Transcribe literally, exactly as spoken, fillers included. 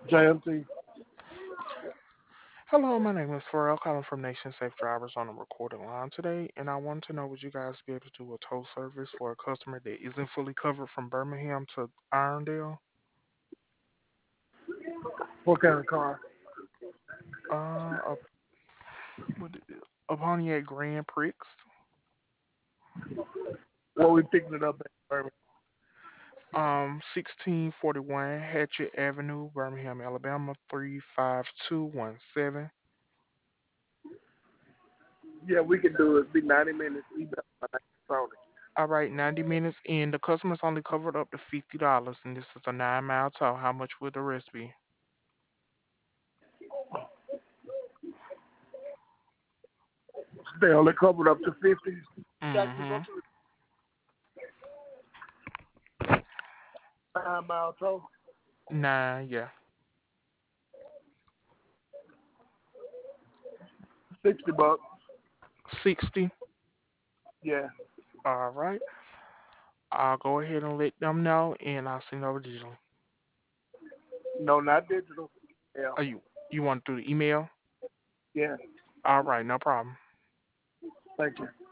J M T. Hello, my name is Pharrell, calling from Nation Safe Drivers on the recorded line today, and I wanted to know would you guys be able to do a tow service for a customer that isn't fully covered from Birmingham to Irondale? What kind of car? Uh, a, what it is? A Pontiac Grand Prix, What we picking it up at, Birmingham? um, sixteen forty-one Hatchet Avenue, Birmingham, Alabama, three five two one seven. Yeah, we can do it. Be ninety minutes. Email my name, Tony. All right, ninety minutes in. The customer's only covered up to fifty dollars and this is a nine mile tow. How much would the rest be? They only covered up to fifty. Jackson, go Mm-hmm. to the nine mile tow. Nah, yeah. Sixty bucks. sixty. Yeah. All right. I'll go ahead and let them know, and I'll send over digitally. No, not digital. Yeah. Oh, you you want to do the email? Yeah. All right, no problem. Thank you.